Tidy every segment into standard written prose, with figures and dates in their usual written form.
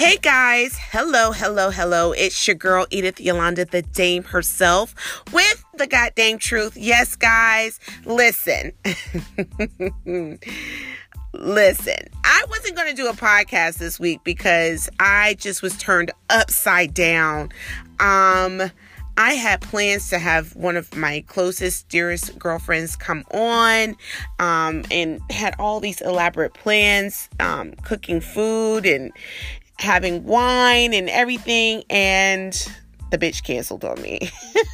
Hey guys, hello. It's your girl Edith Yolanda, the dame herself, with the goddamn truth. Yes, guys, listen. Listen, I wasn't going to do a podcast this week because I just was turned upside down. I had plans to have one of my closest, dearest girlfriends come on, and had all these elaborate plans, cooking food and having wine and everything, and the bitch canceled on me.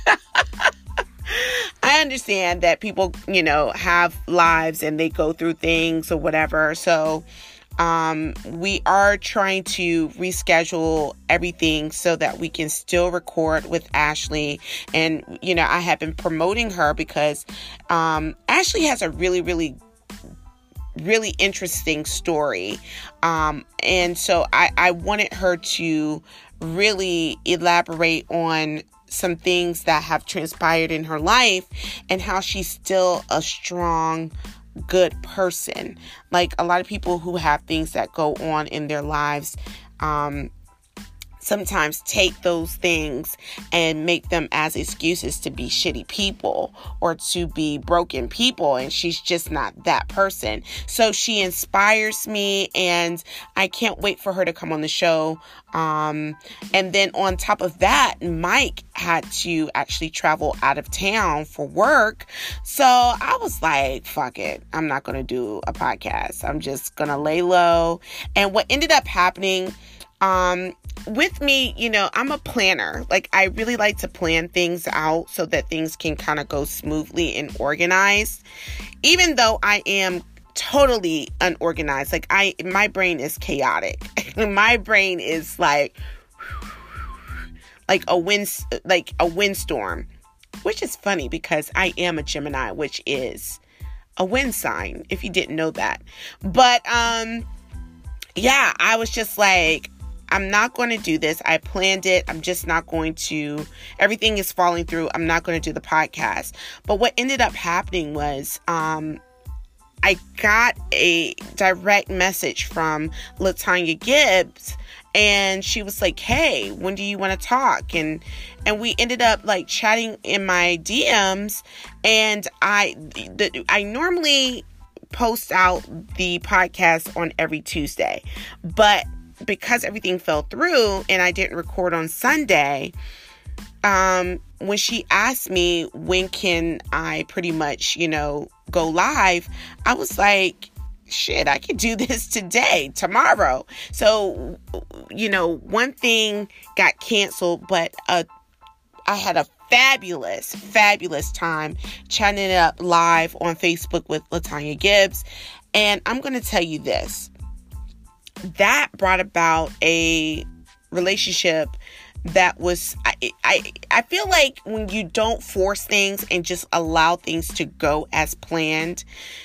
I understand that people, have lives and they go through things or whatever. So, we are trying to reschedule everything so that we can still record with Ashley. And, I have been promoting her because, Ashley has a really interesting story. And so I wanted her to really elaborate on some things that have transpired in her life and how she's still a strong, good person. Like a lot of people who have things that go on in their lives, sometimes take those things and make them as excuses to be shitty people or to be broken people. And she's just not that person. So she inspires me and I can't wait for her to come on the show. And then on top of that, Mike had to actually travel out of town for work. So I was like, fuck it. I'm not going to do a podcast. I'm just going to lay low. And what ended up happening, with me, I'm a planner. Like, I really like to plan things out so that things can kind of go smoothly and organized. Even though I am totally unorganized, my brain is chaotic. My brain is like a windstorm, which is funny because I am a Gemini, which is a wind sign, if you didn't know that. But, yeah, I was just like, I'm not going to do this. I planned it. I'm just not going to. Everything is falling through. I'm not going to do the podcast. But what ended up happening was I got a direct message from LaTanya Gibbs. And she was like, hey, when do you want to talk? And we ended up chatting in my DMs. And I normally post out the podcast on every Tuesday. But because everything fell through and I didn't record on Sunday, when she asked me when can I pretty much, go live, I was like, shit, I could do this tomorrow. So, one thing got canceled, but I had a fabulous time chatting it up live on Facebook with LaTanya Gibbs. And I'm going to tell you this. That brought about a relationship that was, I feel like when you don't force things and just allow things to go as planned,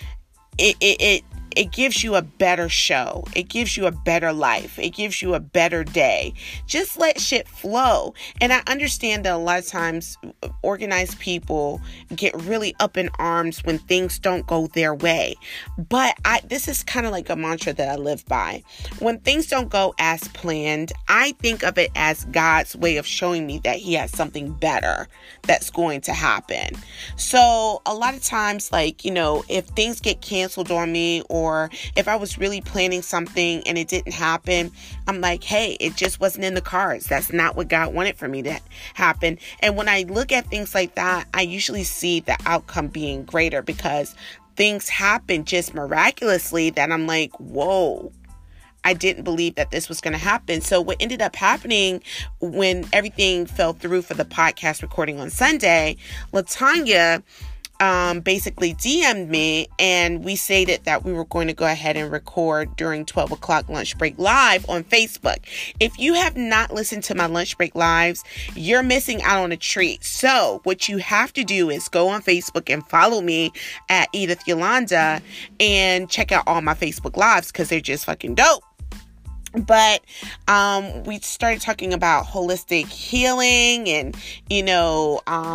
it gives you a better show. It gives you a better life. It gives you a better day. Just let shit flow. And I understand that a lot of times organized people get really up in arms when things don't go their way. But this is kind of like a mantra that I live by. When things don't go as planned, I think of it as God's way of showing me that He has something better that's going to happen. So a lot of times, if things get canceled on me, or if I was really planning something and it didn't happen, I'm like, hey, it just wasn't in the cards. That's not what God wanted for me to happen. And when I look at things like that, I usually see the outcome being greater because things happen just miraculously that I'm like, whoa, I didn't believe that this was going to happen. So what ended up happening when everything fell through for the podcast recording on Sunday, LaTanya basically DM'd me, and we stated that we were going to go ahead and record during 12 o'clock lunch break live on Facebook. If you have not listened to my lunch break lives, you're missing out on a treat. So what you have to do is go on Facebook and follow me at Edith Yolanda and check out all my Facebook lives because they're just fucking dope. But we started talking about holistic healing and,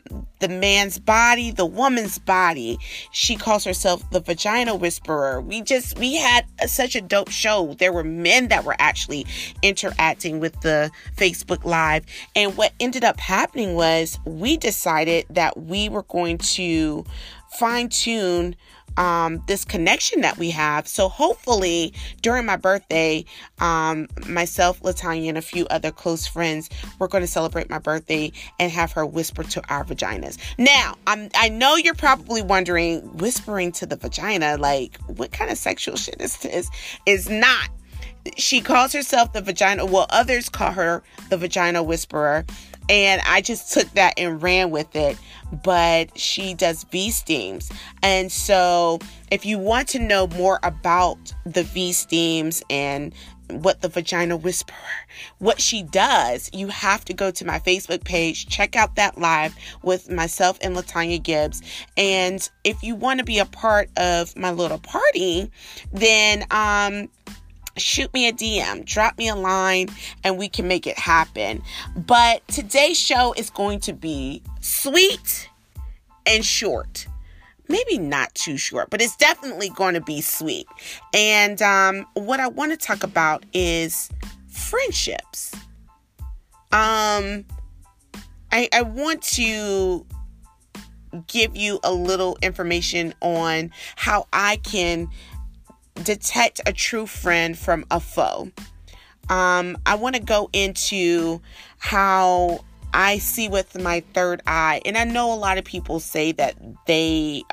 the man's body, the woman's body. She calls herself the Vagina Whisperer. We had such a dope show. There were men that were actually interacting with the Facebook Live. And what ended up happening was we decided that we were going to fine-tune this connection that we have. So hopefully during my birthday, myself, Latanya, and a few other close friends, we're going to celebrate my birthday and have her whisper to our vaginas. Now, I know you're probably wondering, whispering to the vagina, like, what kind of sexual shit is this? Is not. She calls herself the vagina. Well, others call her the Vagina Whisperer. And I just took that and ran with it. But she does V-steams. And so if you want to know more about the V-steams and what the Vagina Whisperer, what she does, you have to go to my Facebook page, check out that live with myself and Latanya Gibbs. And if you want to be a part of my little party, then shoot me a DM, drop me a line, and we can make it happen. But today's show is going to be sweet and short. Maybe not too short, but it's definitely going to be sweet. And what I want to talk about is friendships. I want to give you a little information on how I can detect a true friend from a foe. I want to go into how I see with my third eye. And I know a lot of people say that they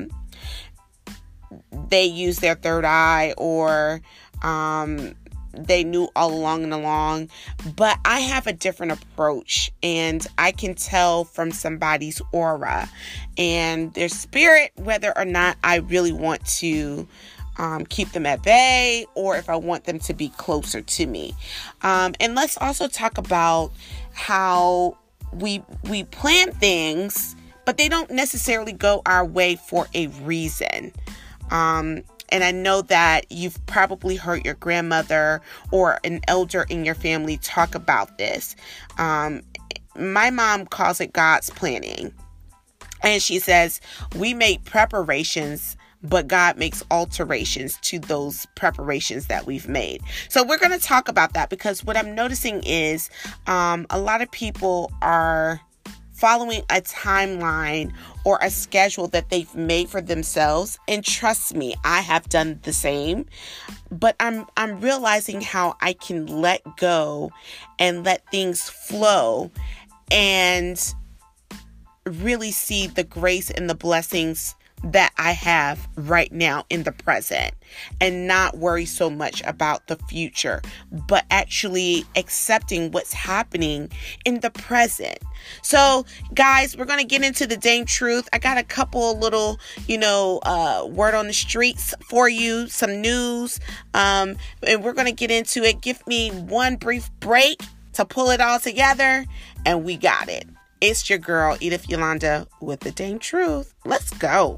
use their third eye, or they knew all along. But I have a different approach, and I can tell from somebody's aura and their spirit whether or not I really want to keep them at bay, or if I want them to be closer to me. And let's also talk about how we plan things, but they don't necessarily go our way for a reason. And I know that you've probably heard your grandmother or an elder in your family talk about this. My mom calls it God's planning. And she says, we make preparations, but God makes alterations to those preparations that we've made. So we're going to talk about that, because what I'm noticing is a lot of people are following a timeline or a schedule that they've made for themselves. And trust me, I have done the same. But I'm realizing how I can let go and let things flow and really see the grace and the blessings that I have right now in the present, and not worry so much about the future, but actually accepting what's happening in the present. So guys, we're going to get into the dang truth. I got a couple little, word on the streets for you, some news, and we're going to get into it. Give me one brief break to pull it all together, and we got it. It's your girl, Edith Yolanda, with the dang truth. Let's go.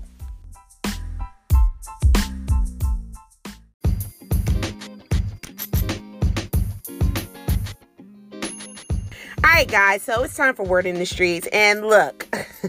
All right, guys, so it's time for Word in the Streets. And look,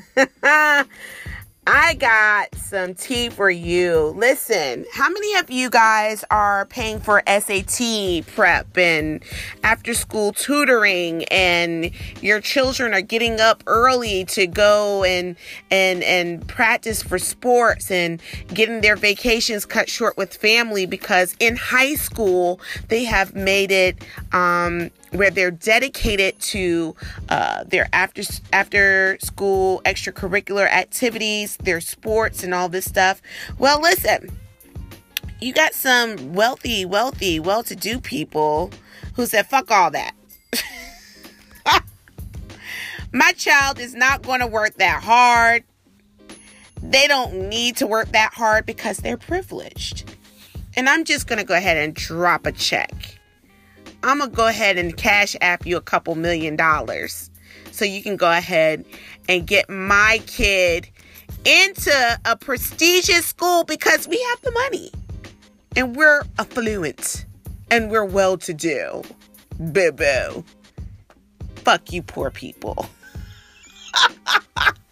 I got some tea for you. Listen, how many of you guys are paying for SAT prep and after school tutoring, and your children are getting up early to go and practice for sports and getting their vacations cut short with family because in high school they have made it where they're dedicated to their after school extracurricular activities, their sports and all this stuff? Well, listen, you got some wealthy, well-to-do people who said, fuck all that. My child is not going to work that hard. They don't need to work that hard because they're privileged. And I'm just going to go ahead and drop a check. I'm going to go ahead and cash app you a couple $1 million so you can go ahead and get my kid into a prestigious school because we have the money and we're affluent and we're well-to-do. Boo-boo. Fuck you poor people.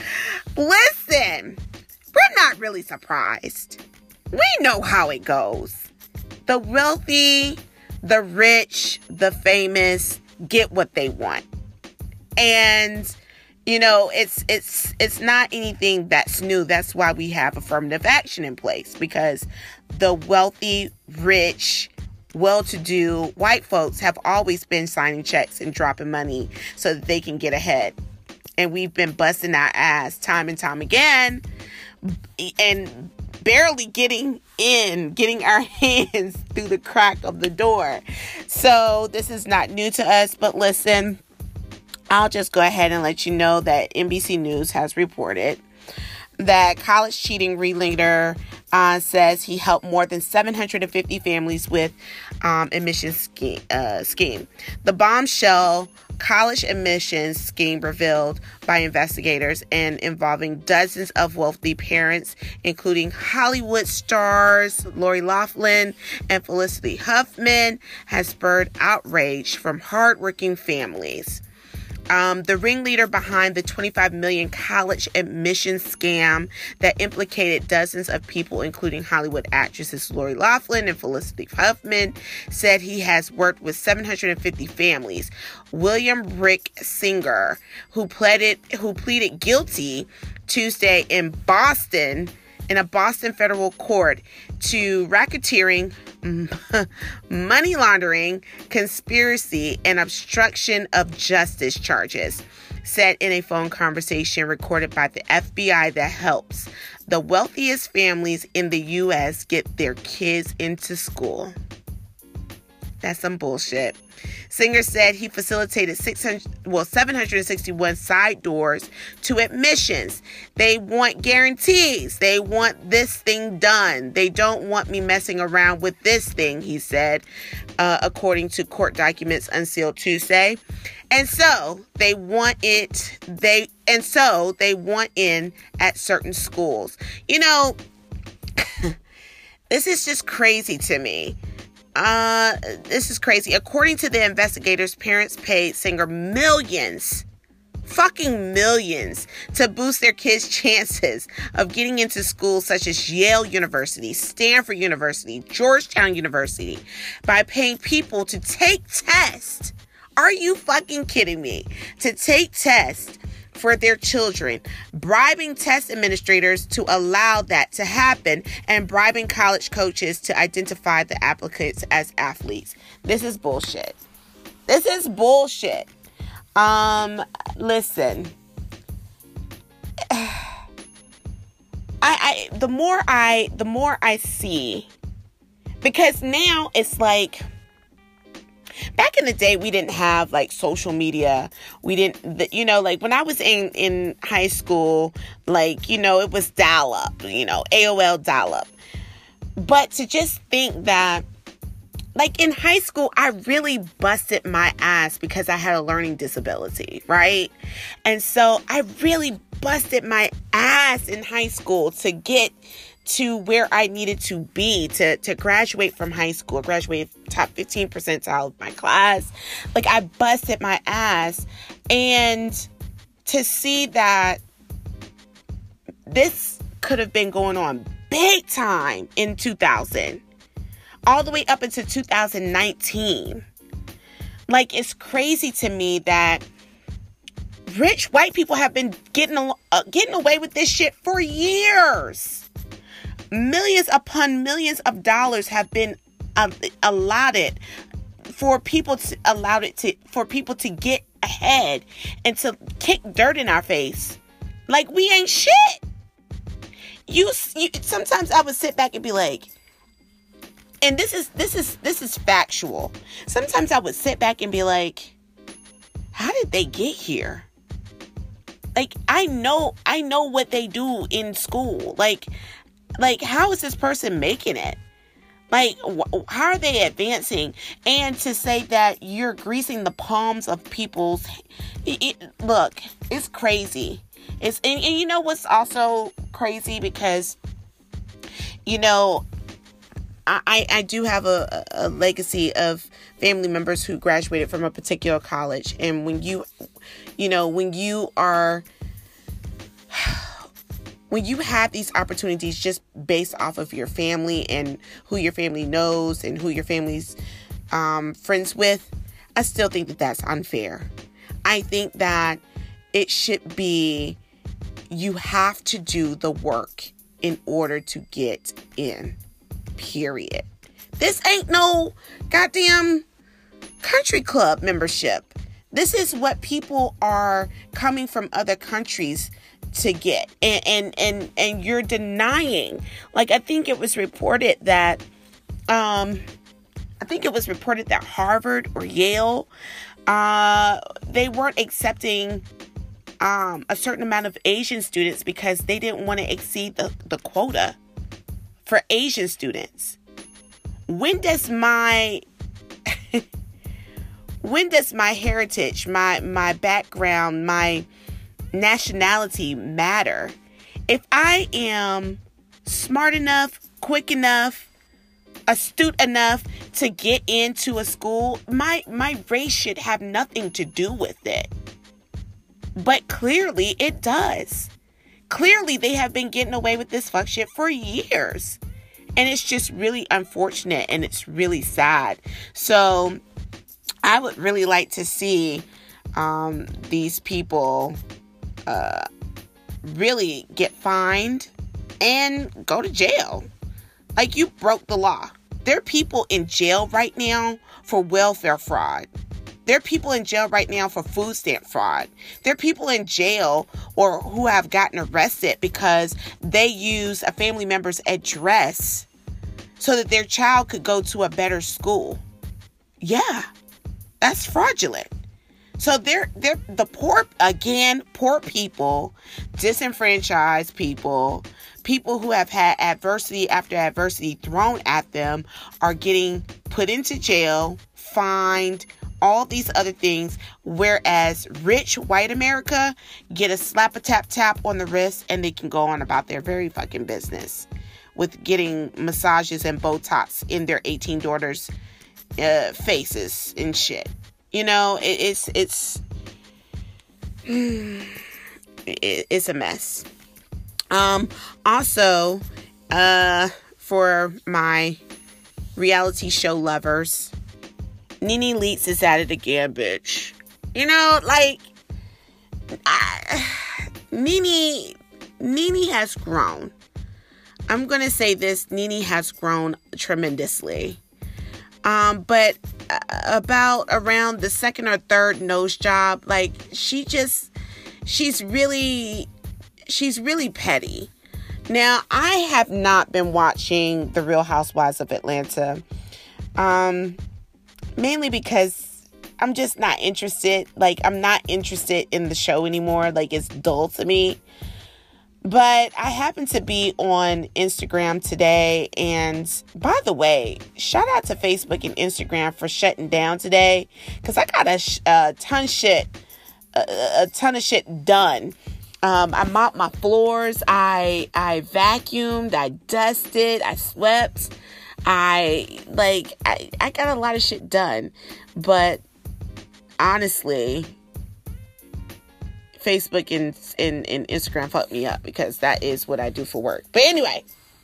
Listen, we're not really surprised. We know how it goes. The wealthy, the rich, the famous get what they want. And, you know, it's not anything that's new. That's why we have affirmative action in place, because the wealthy, rich, well-to-do white folks have always been signing checks and dropping money so that they can get ahead. And we've been busting our ass time and time again and barely getting our hands through the crack of the door. So this is not new to us, but listen, I'll just go ahead and let you know that NBC News has reported that college cheating ringleader says he helped more than 750 families with admissions scheme. The bombshell college admissions scheme revealed by investigators and involving dozens of wealthy parents, including Hollywood stars Lori Loughlin and Felicity Huffman, has spurred outrage from hardworking families. The ringleader behind the $25 million college admission scam that implicated dozens of people, including Hollywood actresses Lori Loughlin and Felicity Huffman, said he has worked with 750 families. William Rick Singer, who pleaded guilty Tuesday in a Boston federal court to racketeering, money laundering, conspiracy, and obstruction of justice charges, said in a phone conversation recorded by the FBI that helps the wealthiest families in the U.S. get their kids into school. That's some bullshit. Singer said he facilitated 761 side doors to admissions. They want guarantees. They want this thing done. They don't want me messing around with this thing, he said, according to court documents unsealed Tuesday. And so they want it. They want in at certain schools. You know, this is just crazy to me. This is crazy. According to the investigators, parents paid Singer fucking millions, to boost their kids' chances of getting into schools such as Yale University, Stanford University, Georgetown University, by paying people to take tests. Are you fucking kidding me? To take tests for their children, bribing test administrators to allow that to happen, and bribing college coaches to identify the applicants as athletes. This is bullshit. This is bullshit. Listen. The more I see, because now it's like, back in the day, we didn't have like social media. We didn't, like when I was in high school, like, it was dial-up, AOL dial-up. But to just think that, like in high school, I really busted my ass because I had a learning disability, right? And so I really busted my ass in high school to get to where I needed to be to graduate from high school, graduate top 15 percentile of my class. Like, I busted my ass. And to see that this could have been going on big time in 2000, all the way up into 2019. Like, it's crazy to me that rich white people have been getting away with this shit for years. Millions upon millions of dollars have been allotted for people to get ahead and to kick dirt in our face like we ain't shit. You sometimes I would sit back and be like, and this is factual. Sometimes I would sit back and be like, how did they get here? Like, I know what they do in school. Like, how is this person making it? Like, how are they advancing? And to say that you're greasing the palms of people's... Look, it's crazy. And you know what's also crazy? Because, I do have a legacy of family members who graduated from a particular college. And when you are... when you have these opportunities just based off of your family and who your family knows and who your family's friends with, I still think that that's unfair. I think that it should be, you have to do the work in order to get in, period. This ain't no goddamn country club membership. This is what people are coming from other countries to get. And you're denying. Like, I think it was reported that Harvard or Yale, they weren't accepting a certain amount of Asian students because they didn't want to exceed the quota for Asian students. When does my heritage, my background, my nationality matter? If I am smart enough, quick enough, astute enough to get into a school, my race should have nothing to do with it. But clearly it does. Clearly they have been getting away with this fuck shit for years. And it's just really unfortunate and it's really sad. So I would really like to see these people really get fined and go to jail. Like, you broke the law. There are people in jail right now for welfare fraud. There are people in jail right now for food stamp fraud. There are people in jail or who have gotten arrested because they use a family member's address so that their child could go to a better school. Yeah, that's fraudulent. So they're the poor people, disenfranchised people who have had adversity after adversity thrown at them are getting put into jail, fined, all these other things, whereas rich white America get a slap a tap tap on the wrist and they can go on about their very fucking business with getting massages and Botox in their 18 daughters' faces and shit. You know, it's a mess. Also, for my reality show lovers, Nene Leakes is at it again, bitch. You know, like, Nene has grown. I'm going to say this, Nene has grown tremendously. But about around the second or third nose job, like, she's really petty. Now, I have not been watching The Real Housewives of Atlanta, mainly because I'm just not interested. Like, I'm not interested in the show anymore. Like, it's dull to me. But I happen to be on Instagram today, and by the way, shout out to Facebook and Instagram for shutting down today, because I got a ton of shit done. I mopped my floors, I vacuumed, I dusted, I swept, I got a lot of shit done. But honestly, Facebook and Instagram fucked me up, because that is what I do for work. But anyway,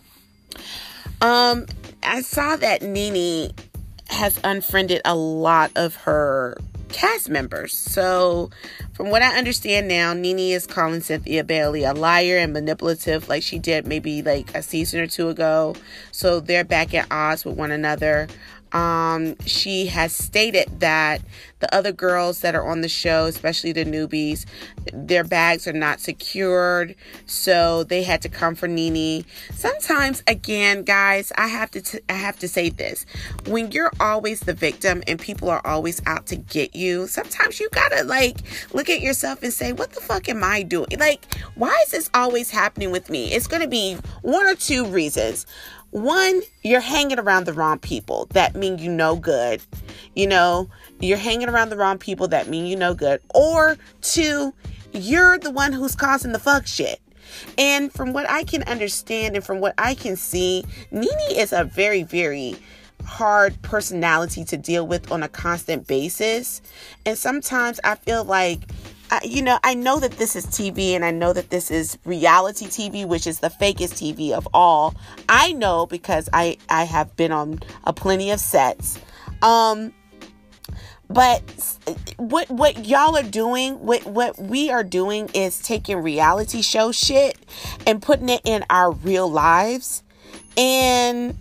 I saw that Nene has unfriended a lot of her cast members. So from what I understand now, Nene is calling Cynthia Bailey a liar and manipulative, like she did maybe like a season or two ago. So they're back at odds with one another. She has stated that the other girls that are on the show, especially the newbies, their bags are not secured, so they had to come for Nene. Sometimes, again, guys, I have to say this: when you're always the victim and people are always out to get you, sometimes you gotta look at yourself and say, what the fuck am I doing? Like, why is this always happening with me? It's gonna be one or two reasons. One, you're hanging around the wrong people that mean you no good. You know, you're hanging around the wrong people that mean you no good. Or two, you're the one who's causing the fuck shit. And from what I can understand and from what I can see, Nene is a very, very hard personality to deal with on a constant basis. And sometimes I feel like I know that this is TV, and I know that this is reality TV, which is the fakest TV of all. I know because I have been on plenty of sets. But what y'all are doing, what we are doing is taking reality show shit and putting it in our real lives. And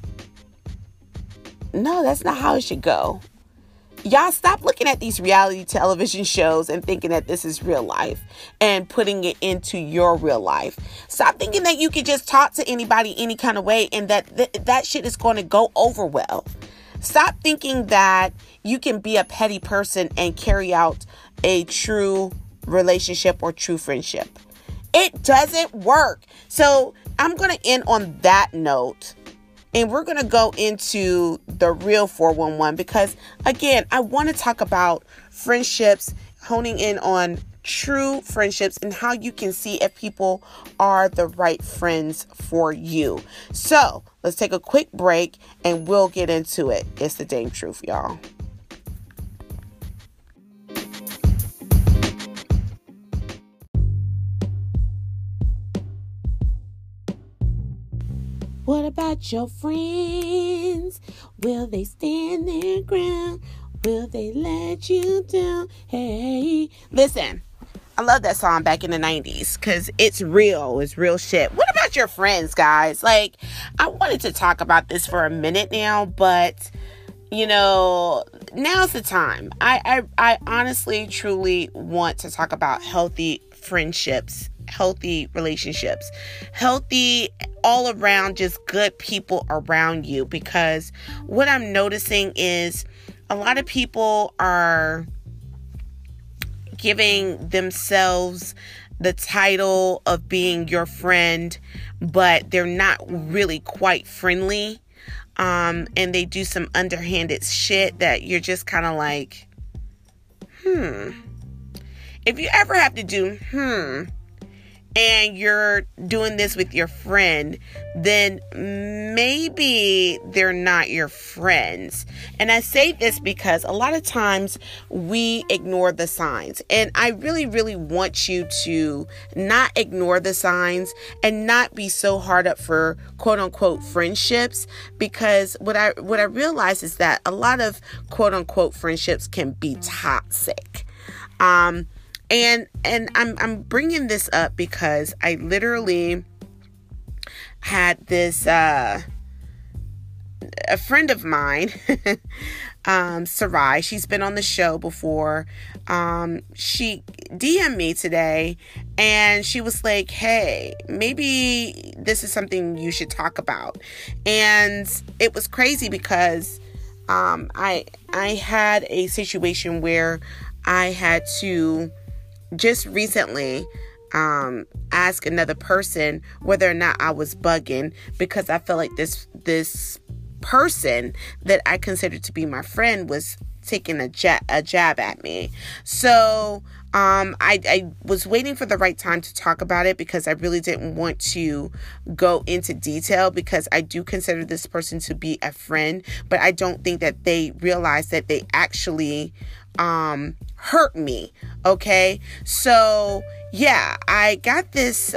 no, that's not how it should go. Y'all stop looking at these reality television shows and thinking that this is real life and putting it into your real life. Stop thinking that you can just talk to anybody any kind of way and that shit is going to go over well. Stop thinking that you can be a petty person and carry out a true relationship or true friendship. It doesn't work. So I'm going to end on that note. And we're going to go into the real 411 because, again, I want to talk about friendships, honing in on true friendships and how you can see if people are the right friends for you. So let's take a quick break and we'll get into it. It's the dang truth, y'all. What about your friends? Will they stand their ground? Will they let you down? Hey, listen, I love that song back in the 90s because it's real. It's real shit. What about your friends, guys? Like, I wanted to talk about this for a minute now, but, now's the time. I honestly, truly want to talk about healthy friendships, healthy relationships, healthy all around, just good people around you, because what I'm noticing is a lot of people are giving themselves the title of being your friend, but they're not really quite friendly. And they do some underhanded shit that you're just kind of like, If you ever have to do, and you're doing this with your friend, then maybe they're not your friends. And I say this because a lot of times we ignore the signs. And I really, really want you to not ignore the signs and not be so hard up for quote unquote friendships, because what I realize is that a lot of quote unquote friendships can be toxic. And I'm bringing this up because I literally had this, a friend of mine, Sarai, she's been on the show before. She DM'd me today and she was like, hey, maybe this is something you should talk about. And it was crazy because, I had a situation where I had to just recently ask another person whether or not I was bugging, because I felt like this person that I considered to be my friend was taking a jab at me. So I was waiting for the right time to talk about it because I really didn't want to go into detail, because I do consider this person to be a friend, but I don't think that they realize that they actually hurt me. Okay. So yeah, I got this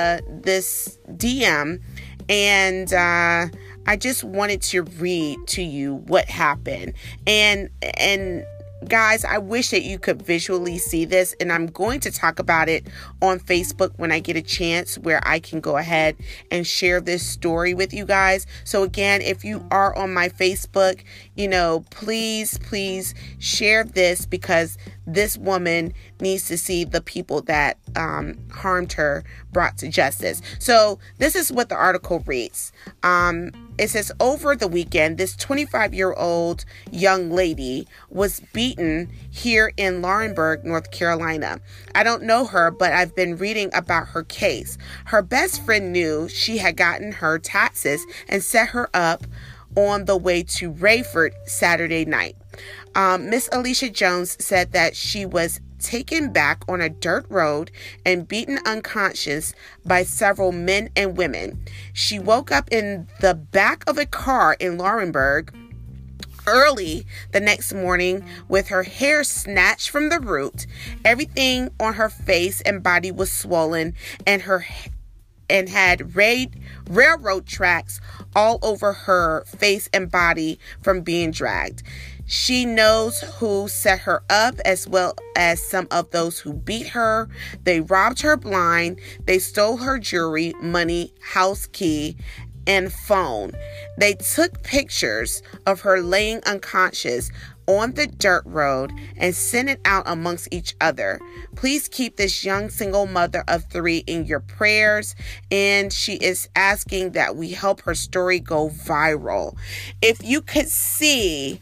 DM, and I just wanted to read to you what happened. And guys, I wish that you could visually see this, and I'm going to talk about it on Facebook when I get a chance where I can go ahead and share this story with you guys. So again, if you are on my Facebook, please share this, because this woman needs to see the people that harmed her brought to justice. So this is what the article reads. It says, over the weekend, this 25-year-old young lady was beaten here in Laurinburg, North Carolina. I don't know her, but I've been reading about her case. Her best friend knew she had gotten her taxes and set her up on the way to Rayford Saturday night. Miss Alicia Jones said that she was taken back on a dirt road and beaten unconscious by several men and women. She woke up in the back of a car in Laurinburg early the next morning with her hair snatched from the root. Everything on her face and body was swollen and had railroad tracks all over her face and body from being dragged. She knows who set her up as well as some of those who beat her. They robbed her blind. They stole her jewelry, money, house key, and phone. They took pictures of her laying unconscious on the dirt road and sent it out amongst each other. Please keep this young single mother of 3 in your prayers. And she is asking that we help her story go viral. If you could see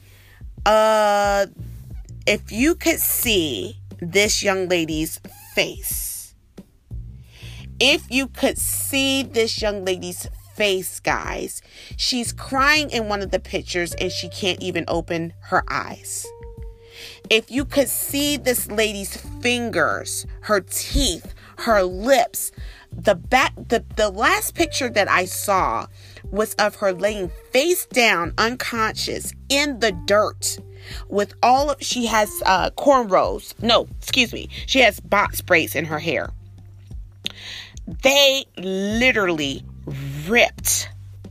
this young lady's face, guys, she's crying in one of the pictures and she can't even open her eyes. If you could see this lady's fingers, her teeth, her lips, the last picture that I saw was of her laying face down, unconscious in the dirt with she has cornrows. No, excuse me. She has box braids in her hair. They literally ripped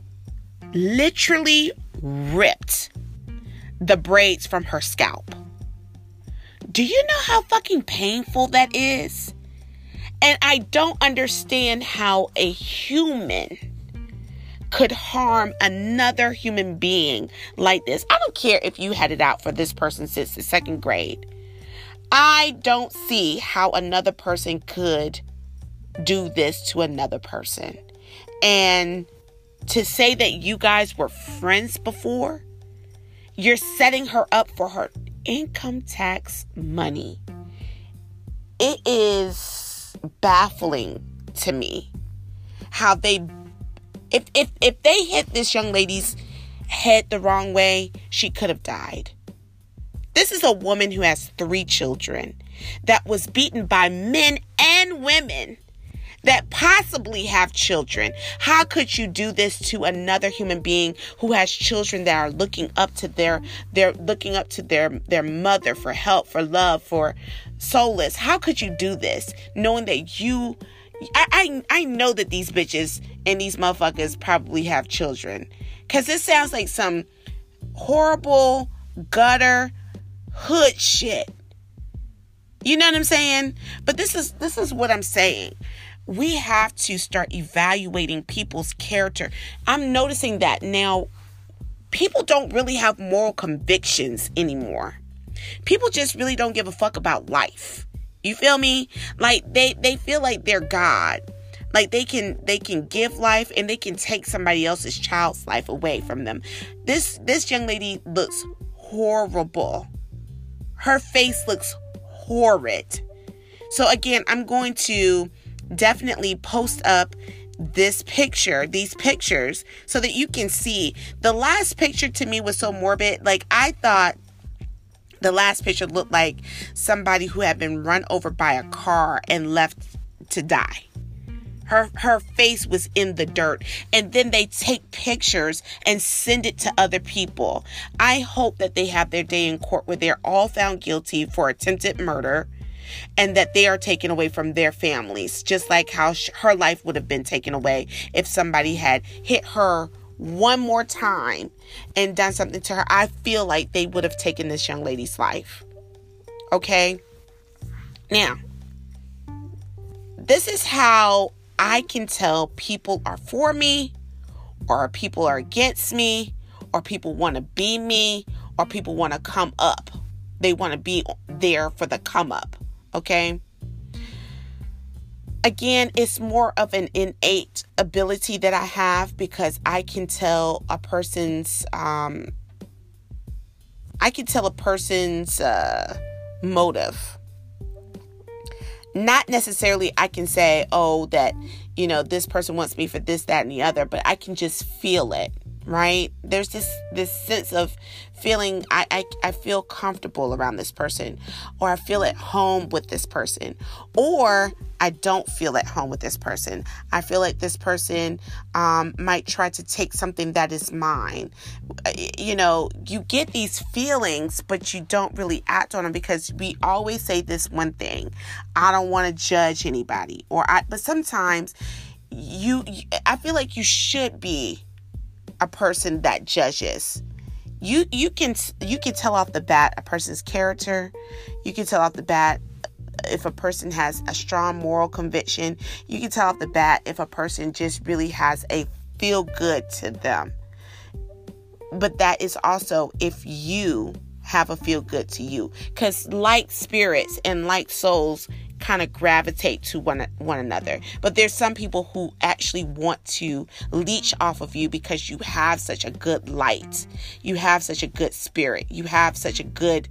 the braids from her scalp. Do you know how fucking painful that is? And I don't understand how a human could harm another human being like this. I don't care if you had it out for this person since the 2nd grade. I don't see how another person could do this to another person. And to say that you guys were friends before, you're setting her up for her income tax money. It is baffling to me how if they hit this young lady's head the wrong way, she could have died. This is a woman who has 3 children that was beaten by men and women that possibly have children. How could you do this to another human being who has children that are looking up to their mother for help, for love, for solace? How could you do this knowing that I know that these bitches and these motherfuckers probably have children, because this sounds like some horrible gutter hood shit. You know what I'm saying? But this is what I'm saying. We have to start evaluating people's character. I'm noticing that now people don't really have moral convictions anymore. People just really don't give a fuck about life. You feel me? Like they feel like they're God. Like they can give life and they can take somebody else's child's life away from them. This young lady looks horrible. Her face looks horrid. So again, I'm going to definitely post up these pictures, so that you can see. The last picture to me was so morbid. Like, I thought the last picture looked like somebody who had been run over by a car and left to die. Her face was in the dirt, and then they take pictures and send it to other people. I hope that they have their day in court where they're all found guilty for attempted murder, and that they are taken away from their families, just like how her life would have been taken away if somebody had hit her one more time and done something to her. I feel like they would have taken this young lady's life. Okay? Now, this is how I can tell people are for me, or people are against me, or people want to be me, or people want to come up. They want to be there for the come up. Okay? Again, it's more of an innate ability that I have, because I can tell a person's motive. Not necessarily I can say, oh, that, this person wants me for this, that, and the other, but I can just feel it right? There's this sense of feeling, I feel comfortable around this person, or I feel at home with this person, or I don't feel at home with this person. I feel like this person might try to take something that is mine. You know, you get these feelings, but you don't really act on them, because we always say this one thing: I don't want to judge anybody, but sometimes I feel like you should be a person that judges. You can tell off the bat a person's character. You can tell off the bat if a person has a strong moral conviction. You can tell off the bat if a person just really has a feel good to them. But that is also if you have a feel good to you, because like spirits and like souls kind of gravitate to one another. But there's some people who actually want to leech off of you because you have such a good light. You have such a good spirit. You have such a good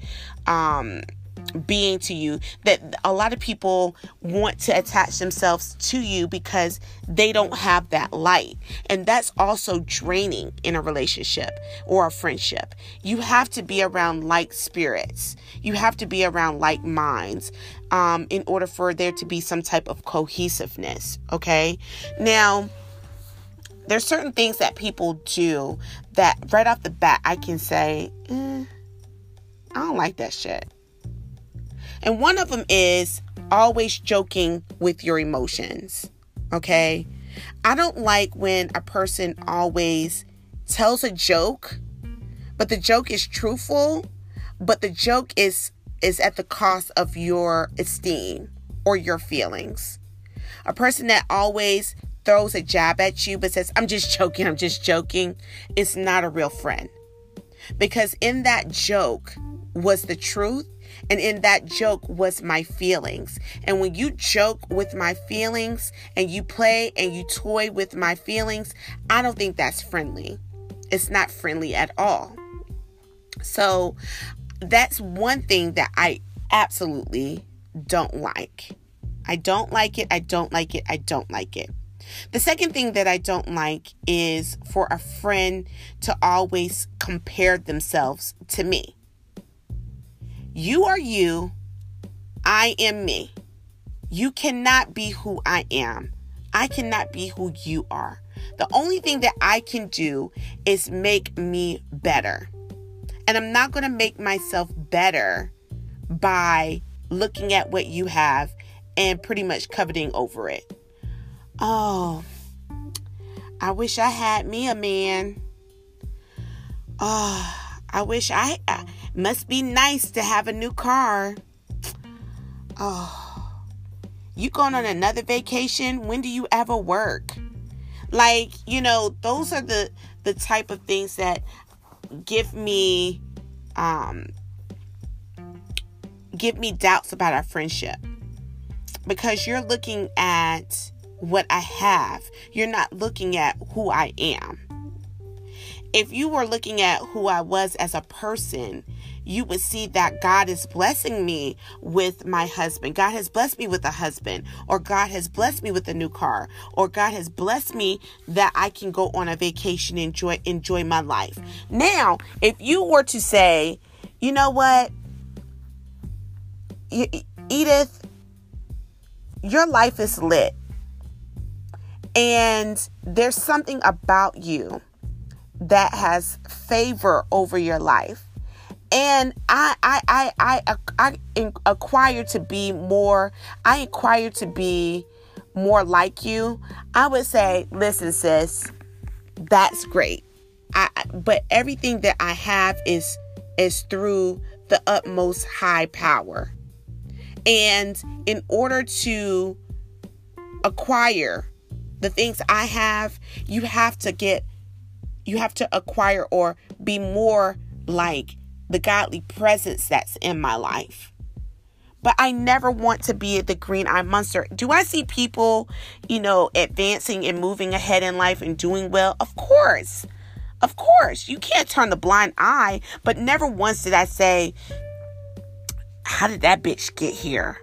being to you, that a lot of people want to attach themselves to you because they don't have that light. And that's also draining in a relationship or a friendship. You have to be around like spirits. You have to be around like minds in order for there to be some type of cohesiveness. Okay. Now, there's certain things that people do that right off the bat I can say, I don't like that shit. And one of them is always joking with your emotions. Okay. I don't like when a person always tells a joke, but the joke is truthful, but the joke is at the cost of your esteem or your feelings. A person that always throws a jab at you but says, I'm just joking, is not a real friend. Because in that joke was the truth, and in that joke was my feelings. And when you joke with my feelings and you play and you toy with my feelings, I don't think that's friendly. It's not friendly at all. So that's one thing that I absolutely don't like. I don't like it. I don't like it. I don't like it. The second thing that I don't like is for a friend to always compare themselves to me. You are you. I am me. You cannot be who I am. I cannot be who you are. The only thing that I can do is make me better. And I'm not going to make myself better by looking at what you have and pretty much coveting over it. Oh, I wish I had me a man. Oh, I wish I must be nice to have a new car. Oh, you going on another vacation? When do you ever work? Like, you know, those are the type of things that give me doubts about our friendship. Because you're looking at what I have. You're not looking at who I am. If you were looking at who I was as a person, you would see that God is blessing me with my husband. God has blessed me with a husband, or God has blessed me with a new car, or God has blessed me that I can go on a vacation and enjoy my life. Now, if you were to say, you know what, Edith, your life is lit, and there's something about you that has favor over your life, and I acquire to be more like you, I would say, listen, sis, that's great. But everything that I have is through the utmost high power. And in order to acquire the things I have, you have to acquire or be more like the godly presence that's in my life. But I never want to be the green-eyed monster. Do I see people, advancing and moving ahead in life and doing well? Of course. Of course. You can't turn the blind eye. But never once did I say, how did that bitch get here?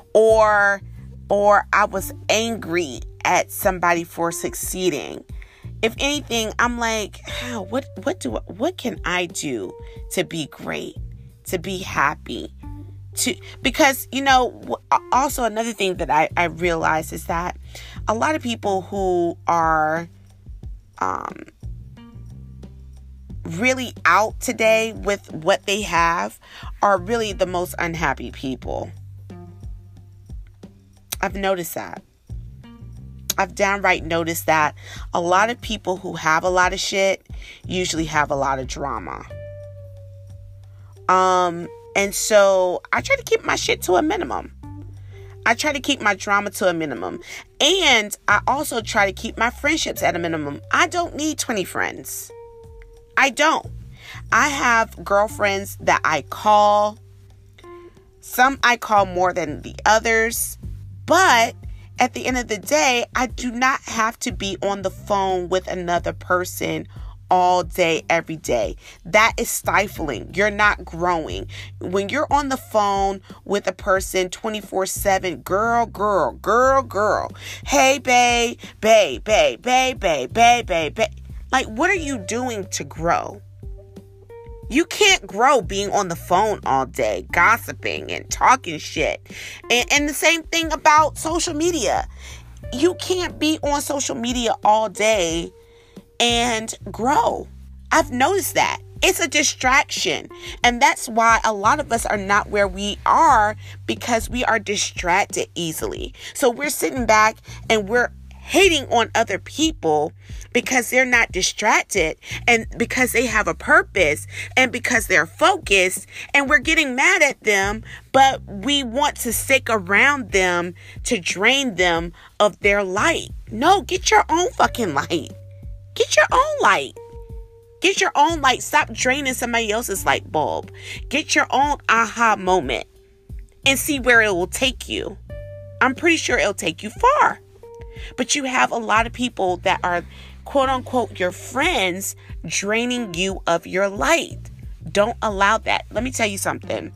Or I was angry at somebody for succeeding. If anything, I'm like, what can I do to be great, to be happy? Because, also another thing that I realize is that a lot of people who are really out today with what they have are really the most unhappy people. I've noticed that. I've downright noticed that a lot of people who have a lot of shit usually have a lot of drama. And so I try to keep my shit to a minimum. I try to keep my drama to a minimum. And I also try to keep my friendships at a minimum. I don't need 20 friends. I don't. I have girlfriends that I call. Some I call more than the others. But at the end of the day, I do not have to be on the phone with another person all day, every day. That is stifling. You're not growing. When you're on the phone with a person 24/7, girl. Hey, babe. Like, what are you doing to grow? You can't grow being on the phone all day, gossiping and talking shit. And the same thing about social media. You can't be on social media all day and grow. I've noticed that. It's a distraction. And that's why a lot of us are not where we are, because we are distracted easily. So we're sitting back and we're hating on other people because they're not distracted, and because they have a purpose, and because they're focused, and we're getting mad at them, but we want to stick around them to drain them of their light. No, get your own fucking light. Get your own light. Get your own light. Stop draining somebody else's light bulb. Get your own aha moment and see where it will take you. I'm pretty sure it'll take you far. But you have a lot of people that are, quote unquote, your friends, draining you of your light. Don't allow that. Let me tell you something.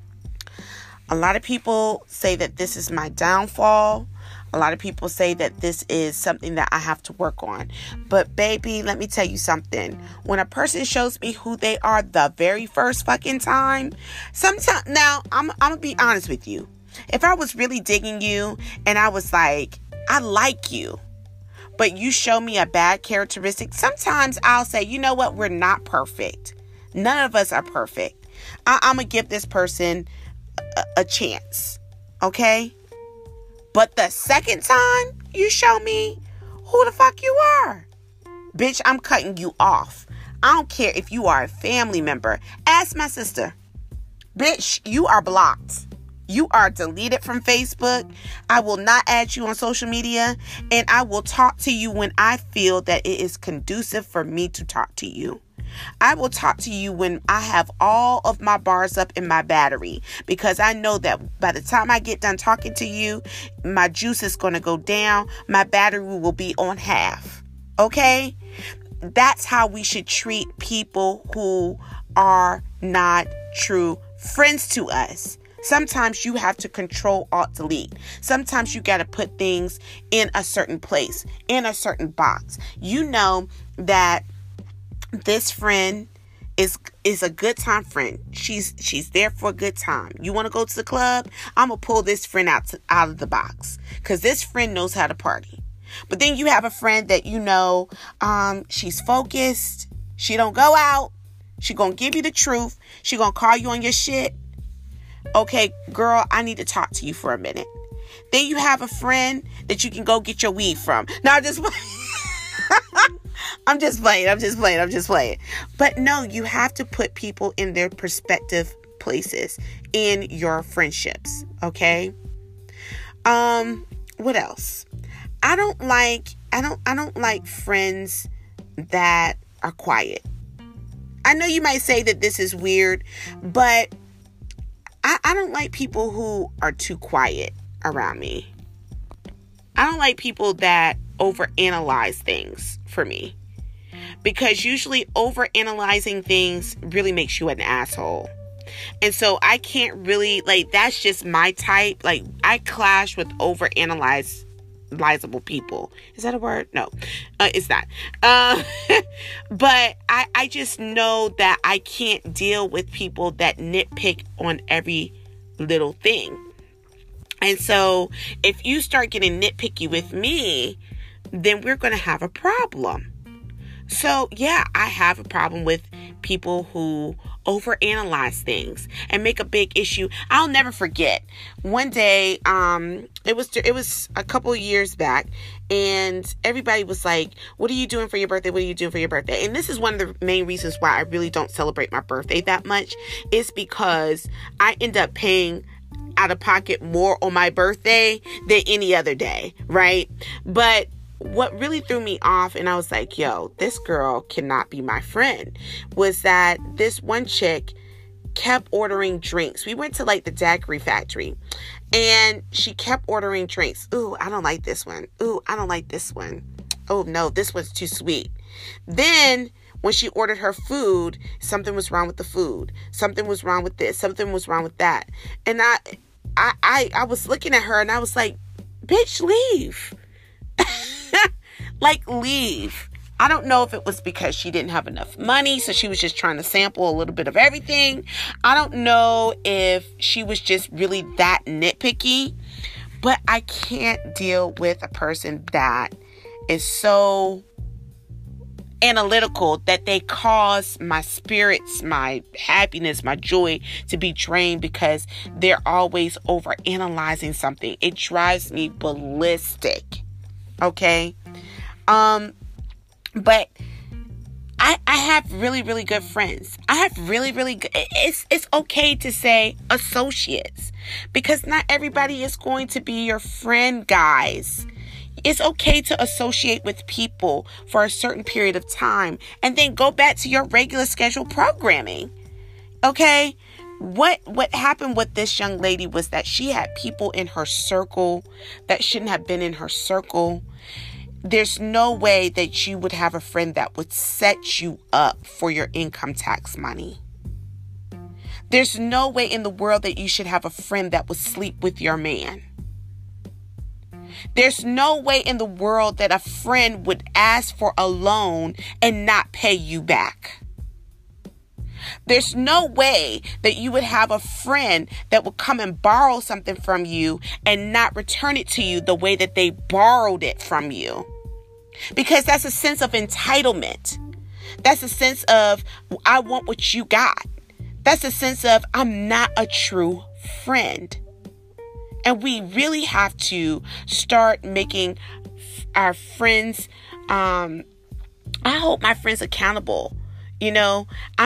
A lot of people say that this is my downfall. A lot of people say that this is something that I have to work on. But baby, let me tell you something. When a person shows me who they are the very first fucking time, sometimes, now I'm going to be honest with you. If I was really digging you and I was like, I like you, but you show me a bad characteristic, sometimes I'll say, you know what? We're not perfect. None of us are perfect. I'm going to give this person a chance. Okay? But the second time you show me who the fuck you are, bitch, I'm cutting you off. I don't care if you are a family member. Ask my sister. Bitch, you are blocked. You are deleted from Facebook. I will not add you on social media. And I will talk to you when I feel that it is conducive for me to talk to you. I will talk to you when I have all of my bars up in my battery, because I know that by the time I get done talking to you, my juice is going to go down. My battery will be on half. Okay? That's how we should treat people who are not true friends to us. Sometimes you have to control, alt, delete. Sometimes you got to put things in a certain place, in a certain box. You know that this friend is a good time friend. She's there for a good time. You want to go to the club? I'm going to pull this friend out of the box, because this friend knows how to party. But then you have a friend that you know, she's focused. She don't go out. She going to give you the truth. She going to call you on your shit. Okay, girl, I need to talk to you for a minute. Then you have a friend that you can go get your weed from. Now, I'm just playing. But no, you have to put people in their perspective places in your friendships. Okay. What else? I don't like friends that are quiet. I know you might say that this is weird, but I don't like people who are too quiet around me. I don't like people that overanalyze things for me, because usually overanalyzing things really makes you an asshole. And so I can't really, like, that's just my type. Like, I clash with overanalyze generalizable people. Is that a word? No, it's not. But I just know that I can't deal with people that nitpick on every little thing. And so if you start getting nitpicky with me, then we're going to have a problem. So yeah, I have a problem with people who overanalyze things and make a big issue. I'll never forget one day, it was a couple of years back, and everybody was like, what are you doing for your birthday? What are you doing for your birthday? And this is one of the main reasons why I really don't celebrate my birthday that much, is because I end up paying out of pocket more on my birthday than any other day, right? But what really threw me off, and I was like, yo, this girl cannot be my friend, was that this one chick kept ordering drinks. We went to like the daiquiri factory, and she kept ordering drinks. Ooh, I don't like this one. Ooh, I don't like this one. Oh no, this one's too sweet. Then when she ordered her food, something was wrong with the food. Something was wrong with this. Something was wrong with that. And I was looking at her, and I was like, bitch, leave. Like, leave. I don't know if it was because she didn't have enough money, so she was just trying to sample a little bit of everything. I don't know if she was just really that nitpicky, but I can't deal with a person that is so analytical that they cause my spirits, my happiness, my joy to be drained because they're always over analyzing something. It drives me ballistic. Okay? But I have really, really good friends. I have really, really good, it's okay to say associates, because not everybody is going to be your friend, guys. It's okay to associate with people for a certain period of time and then go back to your regular scheduled programming. Okay? What happened with this young lady was that she had people in her circle that shouldn't have been in her circle. There's no way that you would have a friend that would set you up for your income tax money. There's no way in the world that you should have a friend that would sleep with your man. There's no way in the world that a friend would ask for a loan and not pay you back. There's no way that you would have a friend that would come and borrow something from you and not return it to you the way that they borrowed it from you. Because that's a sense of entitlement. That's a sense of, I want what you got. That's a sense of, I'm not a true friend. And we really have to start making our friends, I hold my friends accountable. You know,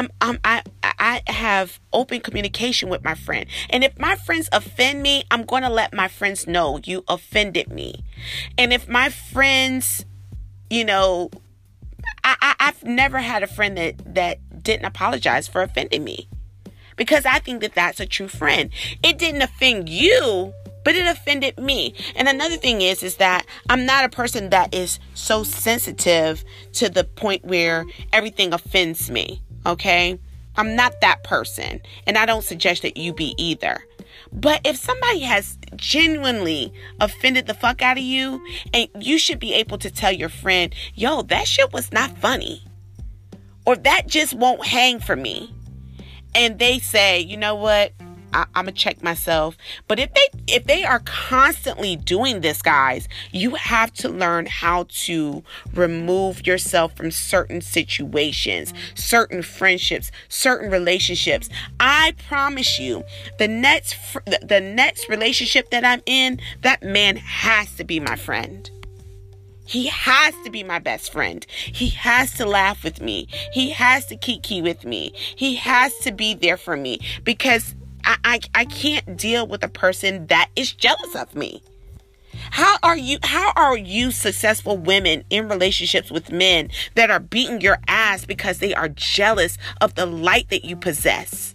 I have open communication with my friend. And if my friends offend me, I'm going to let my friends know you offended me. And if my friends, you know, I've never had a friend that didn't apologize for offending me, because I think that that's a true friend. It didn't offend you, but it offended me. And another thing is that I'm not a person that is so sensitive to the point where everything offends me. Okay? I'm not that person. And I don't suggest that you be either. But if somebody has genuinely offended the fuck out of you, and you should be able to tell your friend, yo, that shit was not funny, or that just won't hang for me. And they say, you know what? I'm going to check myself. But if they are constantly doing this, guys, you have to learn how to remove yourself from certain situations, certain friendships, certain relationships. I promise you, the next relationship that I'm in, that man has to be my friend. He has to be my best friend. He has to laugh with me. He has to kiki with me. He has to be there for me, because I can't deal with a person that is jealous of me. How are you successful women in relationships with men that are beating your ass because they are jealous of the light that you possess?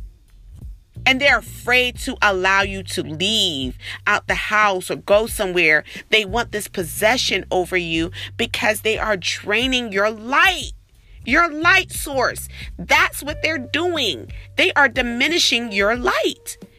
And they're afraid to allow you to leave out the house or go somewhere. They want this possession over you because they are draining your light. Your light source. That's what they're doing. They are diminishing your light.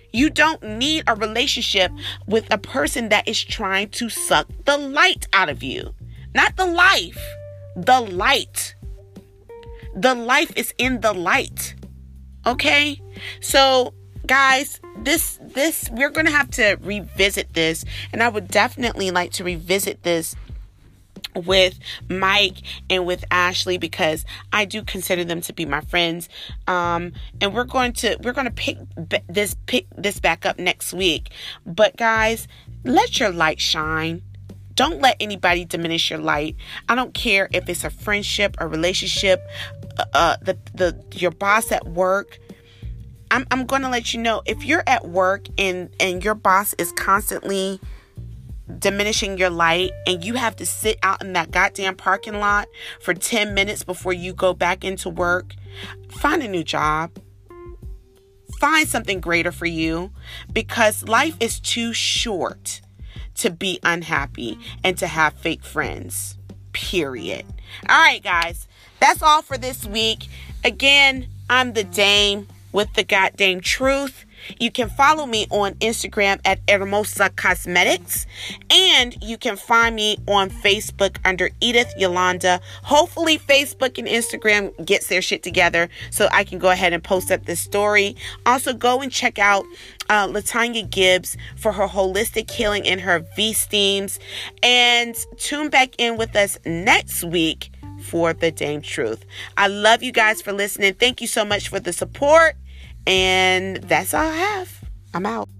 You don't need a relationship with a person that is trying to suck the light out of you. Not the life, the light. The life is in the light. Okay? So, guys, this we're going to have to revisit this, and I would definitely like to revisit this with Mike and with Ashley, because I do consider them to be my friends. And we're going to pick this back up next week. But guys, let your light shine. Don't let anybody diminish your light. I don't care if it's a friendship, a relationship, your boss at work. I'm going to let you know, if you're at work and your boss is constantly diminishing your light and you have to sit out in that goddamn parking lot for 10 minutes before you go back into work, find a new job. Find something greater for you, because life is too short to be unhappy and to have fake friends. Period. All right, guys. That's all for this week. Again, I'm the Dame with the goddamn truth. You can follow me on Instagram at Hermosa Cosmetics, and you can find me on Facebook under Edith Yolanda. Hopefully Facebook and Instagram gets their shit together so I can go ahead and post up this story. Also, go and check out Latanya Gibbs for her holistic healing and her V-steams, and tune back in with us next week for the Dame Truth. I love you guys for listening. Thank you so much for the support. And that's all I have. I'm out.